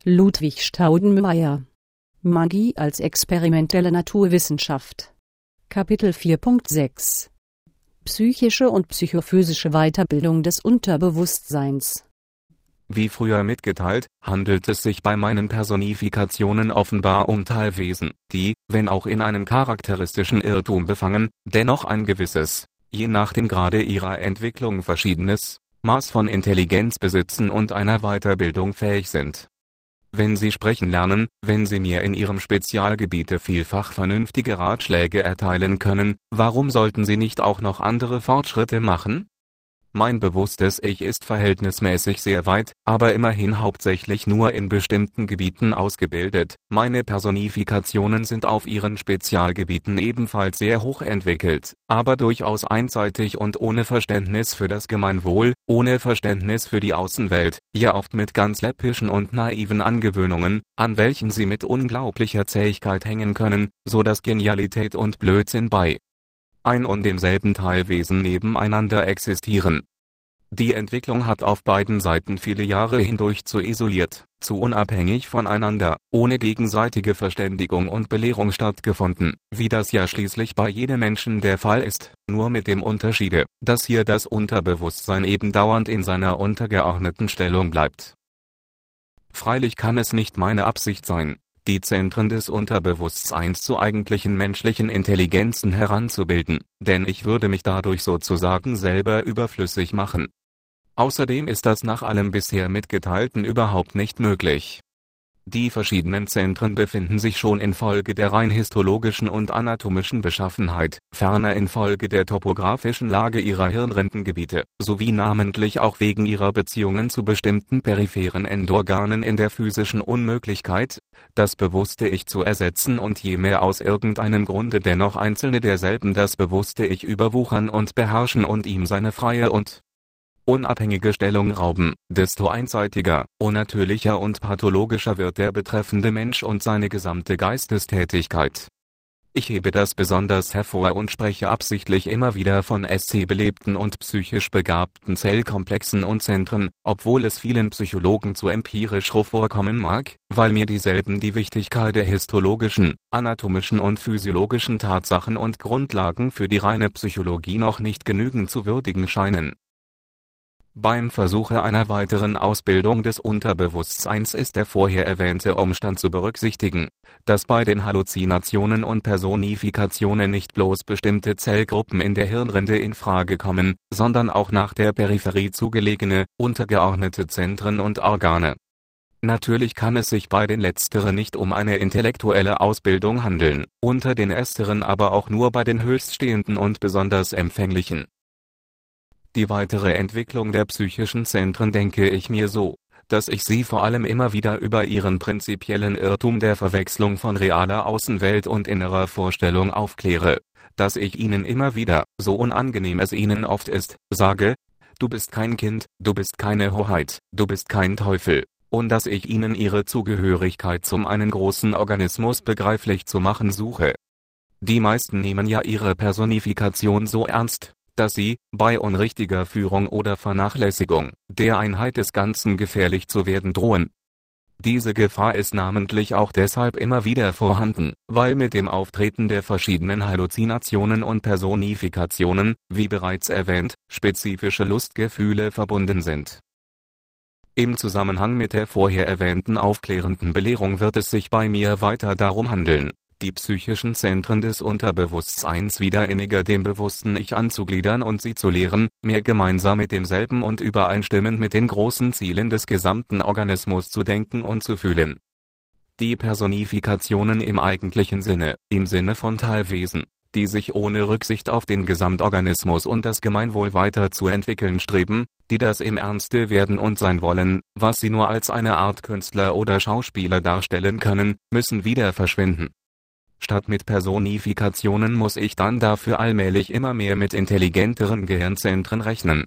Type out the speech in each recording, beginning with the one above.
Ludwig Staudenmeier. Magie als experimentelle Naturwissenschaft. Kapitel 4.6 Psychische und psychophysische Weiterbildung des Unterbewusstseins. Wie früher mitgeteilt, handelt es sich bei meinen Personifikationen offenbar um Teilwesen, die, wenn auch in einem charakteristischen Irrtum befangen, dennoch ein gewisses, je nach dem Grade ihrer Entwicklung verschiedenes, Maß von Intelligenz besitzen und einer Weiterbildung fähig sind. Wenn sie sprechen lernen, wenn sie mir in ihrem Spezialgebiete vielfach vernünftige Ratschläge erteilen können, warum sollten sie nicht auch noch andere Fortschritte machen? Mein bewusstes Ich ist verhältnismäßig sehr weit, aber immerhin hauptsächlich nur in bestimmten Gebieten ausgebildet. Meine Personifikationen sind auf ihren Spezialgebieten ebenfalls sehr hoch entwickelt, aber durchaus einseitig und ohne Verständnis für das Gemeinwohl, ohne Verständnis für die Außenwelt, ja oft mit ganz läppischen und naiven Angewöhnungen, an welchen sie mit unglaublicher Zähigkeit hängen können, so dass Genialität und Blödsinn bei ein und demselben Teilwesen nebeneinander existieren. Die Entwicklung hat auf beiden Seiten viele Jahre hindurch zu isoliert, zu unabhängig voneinander, ohne gegenseitige Verständigung und Belehrung stattgefunden, wie das ja schließlich bei jedem Menschen der Fall ist, nur mit dem Unterschiede, dass hier das Unterbewusstsein eben dauernd in seiner untergeordneten Stellung bleibt. Freilich kann es nicht meine Absicht sein, die Zentren des Unterbewusstseins zu eigentlichen menschlichen Intelligenzen heranzubilden, denn ich würde mich dadurch sozusagen selber überflüssig machen. Außerdem ist das nach allem bisher Mitgeteilten überhaupt nicht möglich. Die verschiedenen Zentren befinden sich schon infolge der rein histologischen und anatomischen Beschaffenheit, ferner infolge der topografischen Lage ihrer Hirnrindengebiete, sowie namentlich auch wegen ihrer Beziehungen zu bestimmten peripheren Endorganen in der physischen Unmöglichkeit, das bewusste Ich zu ersetzen und je mehr aus irgendeinem Grunde dennoch einzelne derselben das bewusste Ich überwuchern und beherrschen und ihm seine freie und unabhängige Stellung rauben, desto einseitiger, unnatürlicher und pathologischer wird der betreffende Mensch und seine gesamte Geistestätigkeit. Ich hebe das besonders hervor und spreche absichtlich immer wieder von SC-belebten und psychisch begabten Zellkomplexen und Zentren, obwohl es vielen Psychologen zu empirisch roh vorkommen mag, weil mir dieselben die Wichtigkeit der histologischen, anatomischen und physiologischen Tatsachen und Grundlagen für die reine Psychologie noch nicht genügend zu würdigen scheinen. Beim Versuche einer weiteren Ausbildung des Unterbewusstseins ist der vorher erwähnte Umstand zu berücksichtigen, dass bei den Halluzinationen und Personifikationen nicht bloß bestimmte Zellgruppen in der Hirnrinde in Frage kommen, sondern auch nach der Peripherie zugelegene, untergeordnete Zentren und Organe. Natürlich kann es sich bei den letzteren nicht um eine intellektuelle Ausbildung handeln, unter den ersteren aber auch nur bei den höchststehenden und besonders empfänglichen. Die weitere Entwicklung der psychischen Zentren denke ich mir so, dass ich sie vor allem immer wieder über ihren prinzipiellen Irrtum der Verwechslung von realer Außenwelt und innerer Vorstellung aufkläre, dass ich ihnen immer wieder, so unangenehm es ihnen oft ist, sage: Du bist kein Kind, du bist keine Hoheit, du bist kein Teufel, und dass ich ihnen ihre Zugehörigkeit zum einen großen Organismus begreiflich zu machen suche. Die meisten nehmen ja ihre Personifikation so ernst, dass sie, bei unrichtiger Führung oder Vernachlässigung, der Einheit des Ganzen gefährlich zu werden drohen. Diese Gefahr ist namentlich auch deshalb immer wieder vorhanden, weil mit dem Auftreten der verschiedenen Halluzinationen und Personifikationen, wie bereits erwähnt, spezifische Lustgefühle verbunden sind. Im Zusammenhang mit der vorher erwähnten aufklärenden Belehrung wird es sich bei mir weiter darum handeln, die psychischen Zentren des Unterbewusstseins wieder inniger dem bewussten Ich anzugliedern und sie zu lehren, mehr gemeinsam mit demselben und übereinstimmend mit den großen Zielen des gesamten Organismus zu denken und zu fühlen. Die Personifikationen im eigentlichen Sinne, im Sinne von Teilwesen, die sich ohne Rücksicht auf den Gesamtorganismus und das Gemeinwohl weiterzuentwickeln streben, die das im Ernste werden und sein wollen, was sie nur als eine Art Künstler oder Schauspieler darstellen können, müssen wieder verschwinden. Statt mit Personifikationen muss ich dann dafür allmählich immer mehr mit intelligenteren Gehirnzentren rechnen.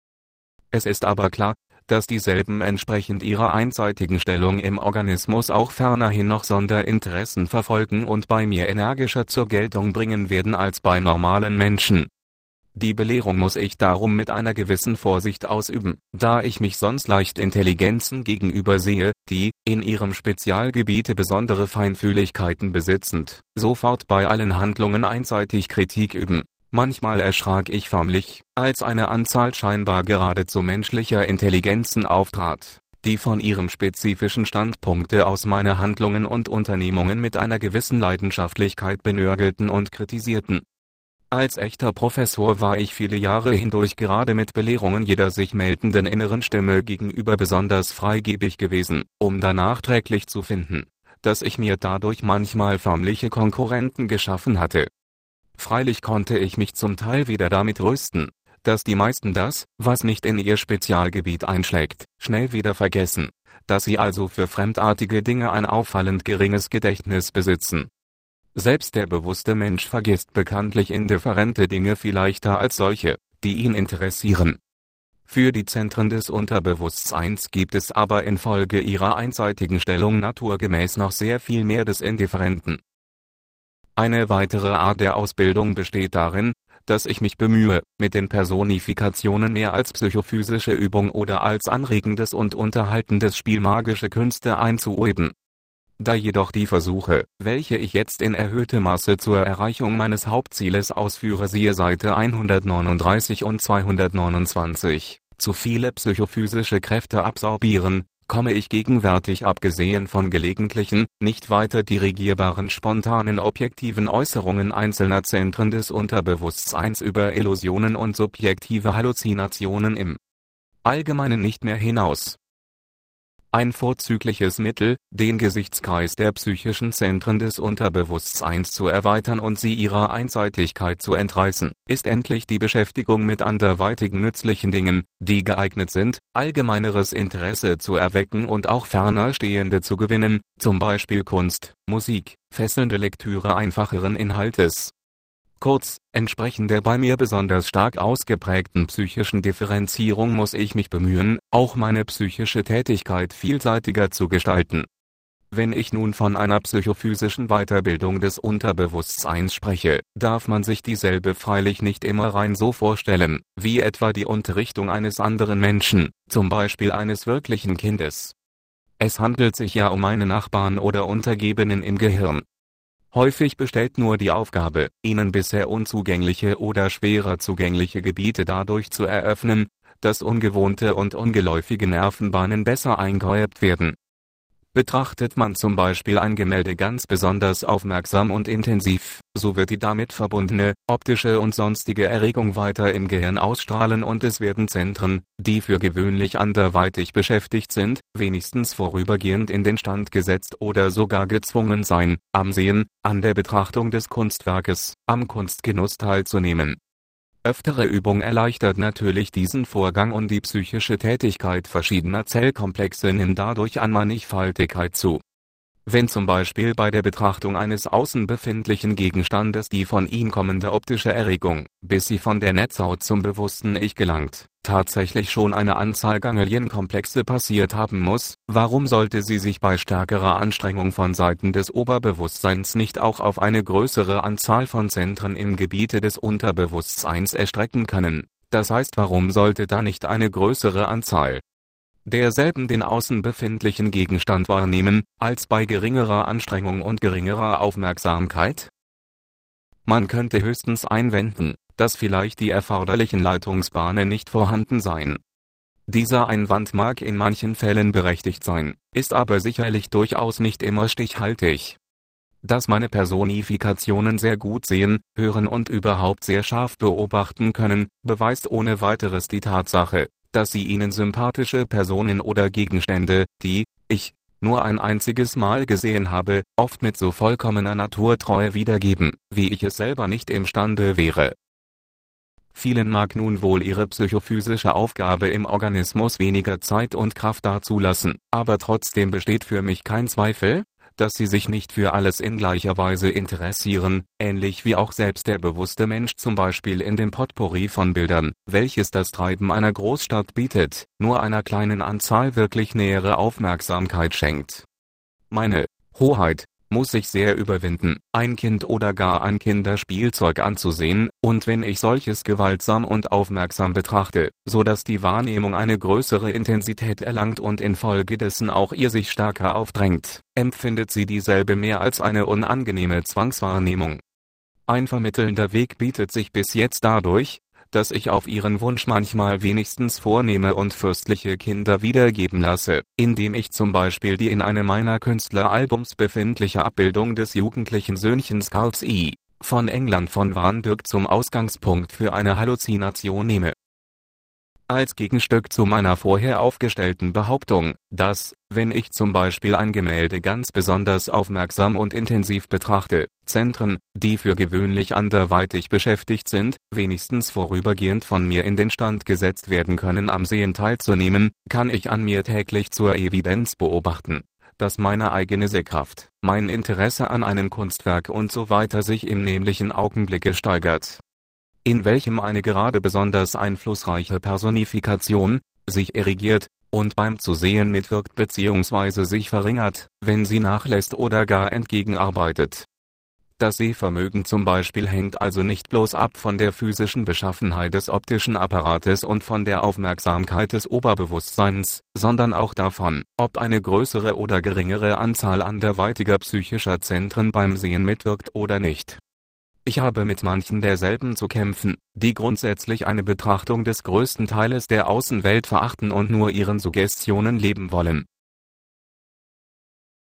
Es ist aber klar, dass dieselben entsprechend ihrer einseitigen Stellung im Organismus auch fernerhin noch Sonderinteressen verfolgen und bei mir energischer zur Geltung bringen werden als bei normalen Menschen. Die Belehrung muss ich darum mit einer gewissen Vorsicht ausüben, da ich mich sonst leicht Intelligenzen gegenüber sehe, die, in ihrem Spezialgebiete besondere Feinfühligkeiten besitzend, sofort bei allen Handlungen einseitig Kritik üben. Manchmal erschrak ich förmlich, als eine Anzahl scheinbar geradezu menschlicher Intelligenzen auftrat, die von ihrem spezifischen Standpunkte aus meine Handlungen und Unternehmungen mit einer gewissen Leidenschaftlichkeit benörgelten und kritisierten. Als echter Professor war ich viele Jahre hindurch gerade mit Belehrungen jeder sich meldenden inneren Stimme gegenüber besonders freigebig gewesen, um danach nachträglich zu finden, dass ich mir dadurch manchmal förmliche Konkurrenten geschaffen hatte. Freilich konnte ich mich zum Teil wieder damit trösten, dass die meisten das, was nicht in ihr Spezialgebiet einschlägt, schnell wieder vergessen, dass sie also für fremdartige Dinge ein auffallend geringes Gedächtnis besitzen. Selbst der bewusste Mensch vergisst bekanntlich indifferente Dinge viel leichter als solche, die ihn interessieren. Für die Zentren des Unterbewusstseins gibt es aber infolge ihrer einseitigen Stellung naturgemäß noch sehr viel mehr des Indifferenten. Eine weitere Art der Ausbildung besteht darin, dass ich mich bemühe, mit den Personifikationen mehr als psychophysische Übung oder als anregendes und unterhaltendes Spiel magische Künste einzuüben. Da jedoch die Versuche, welche ich jetzt in erhöhtem Maße zur Erreichung meines Hauptzieles ausführe, siehe Seite 139 und 229, zu viele psychophysische Kräfte absorbieren, komme ich gegenwärtig abgesehen von gelegentlichen, nicht weiter dirigierbaren spontanen objektiven Äußerungen einzelner Zentren des Unterbewusstseins über Illusionen und subjektive Halluzinationen im Allgemeinen nicht mehr hinaus. Ein vorzügliches Mittel, den Gesichtskreis der psychischen Zentren des Unterbewusstseins zu erweitern und sie ihrer Einseitigkeit zu entreißen, ist endlich die Beschäftigung mit anderweitigen nützlichen Dingen, die geeignet sind, allgemeineres Interesse zu erwecken und auch ferner stehende zu gewinnen, zum Beispiel Kunst, Musik, fesselnde Lektüre einfacheren Inhaltes. Kurz, entsprechend der bei mir besonders stark ausgeprägten psychischen Differenzierung muss ich mich bemühen, auch meine psychische Tätigkeit vielseitiger zu gestalten. Wenn ich nun von einer psychophysischen Weiterbildung des Unterbewusstseins spreche, darf man sich dieselbe freilich nicht immer rein so vorstellen, wie etwa die Unterrichtung eines anderen Menschen, zum Beispiel eines wirklichen Kindes. Es handelt sich ja um meine Nachbarn oder Untergebenen im Gehirn. Häufig besteht nur die Aufgabe, ihnen bisher unzugängliche oder schwerer zugängliche Gebiete dadurch zu eröffnen, dass ungewohnte und ungeläufige Nervenbahnen besser eingeübt werden. Betrachtet man zum Beispiel ein Gemälde ganz besonders aufmerksam und intensiv, so wird die damit verbundene, optische und sonstige Erregung weiter im Gehirn ausstrahlen und es werden Zentren, die für gewöhnlich anderweitig beschäftigt sind, wenigstens vorübergehend in den Stand gesetzt oder sogar gezwungen sein, am Sehen, an der Betrachtung des Kunstwerkes, am Kunstgenuss teilzunehmen. Öftere Übung erleichtert natürlich diesen Vorgang und die psychische Tätigkeit verschiedener Zellkomplexe nimmt dadurch an Mannigfaltigkeit zu. Wenn zum Beispiel bei der Betrachtung eines außen befindlichen Gegenstandes die von ihm kommende optische Erregung, bis sie von der Netzhaut zum bewussten Ich gelangt, tatsächlich schon eine Anzahl Ganglienkomplexe passiert haben muss, warum sollte sie sich bei stärkerer Anstrengung von Seiten des Oberbewusstseins nicht auch auf eine größere Anzahl von Zentren im Gebiete des Unterbewusstseins erstrecken können, das heißt warum sollte da nicht eine größere Anzahl derselben den außen befindlichen Gegenstand wahrnehmen, als bei geringerer Anstrengung und geringerer Aufmerksamkeit? Man könnte höchstens einwenden, dass vielleicht die erforderlichen Leitungsbahnen nicht vorhanden seien. Dieser Einwand mag in manchen Fällen berechtigt sein, ist aber sicherlich durchaus nicht immer stichhaltig. Dass meine Personifikationen sehr gut sehen, hören und überhaupt sehr scharf beobachten können, beweist ohne weiteres die Tatsache, dass sie ihnen sympathische Personen oder Gegenstände, die ich nur ein einziges Mal gesehen habe, oft mit so vollkommener Naturtreue wiedergeben, wie ich es selber nicht imstande wäre. Vielen mag nun wohl ihre psychophysische Aufgabe im Organismus weniger Zeit und Kraft dazu lassen, aber trotzdem besteht für mich kein Zweifel, dass sie sich nicht für alles in gleicher Weise interessieren, ähnlich wie auch selbst der bewusste Mensch zum Beispiel in dem Potpourri von Bildern, welches das Treiben einer Großstadt bietet, nur einer kleinen Anzahl wirklich nähere Aufmerksamkeit schenkt. Meine Hoheit, muss sich sehr überwinden, ein Kind oder gar ein Kinderspielzeug anzusehen, und wenn ich solches gewaltsam und aufmerksam betrachte, so dass die Wahrnehmung eine größere Intensität erlangt und infolgedessen auch ihr sich stärker aufdrängt, empfindet sie dieselbe mehr als eine unangenehme Zwangswahrnehmung. Ein vermittelnder Weg bietet sich bis jetzt dadurch, dass ich auf ihren Wunsch manchmal wenigstens vornehme und fürstliche Kinder wiedergeben lasse, indem ich zum Beispiel die in einem meiner Künstleralbums befindliche Abbildung des jugendlichen Söhnchens Carls I. von England von Warnburg zum Ausgangspunkt für eine Halluzination nehme. Als Gegenstück zu meiner vorher aufgestellten Behauptung, dass, wenn ich zum Beispiel ein Gemälde ganz besonders aufmerksam und intensiv betrachte, Zentren, die für gewöhnlich anderweitig beschäftigt sind, wenigstens vorübergehend von mir in den Stand gesetzt werden können, am Sehen teilzunehmen, kann ich an mir täglich zur Evidenz beobachten, dass meine eigene Sehkraft, mein Interesse an einem Kunstwerk usw. sich im nämlichen Augenblicke steigert, in welchem eine gerade besonders einflussreiche Personifikation sich erigiert und beim Zusehen mitwirkt bzw. sich verringert, wenn sie nachlässt oder gar entgegenarbeitet. Das Sehvermögen zum Beispiel hängt also nicht bloß ab von der physischen Beschaffenheit des optischen Apparates und von der Aufmerksamkeit des Oberbewusstseins, sondern auch davon, ob eine größere oder geringere Anzahl anderweitiger psychischer Zentren beim Sehen mitwirkt oder nicht. Ich habe mit manchen derselben zu kämpfen, die grundsätzlich eine Betrachtung des größten Teiles der Außenwelt verachten und nur ihren Suggestionen leben wollen,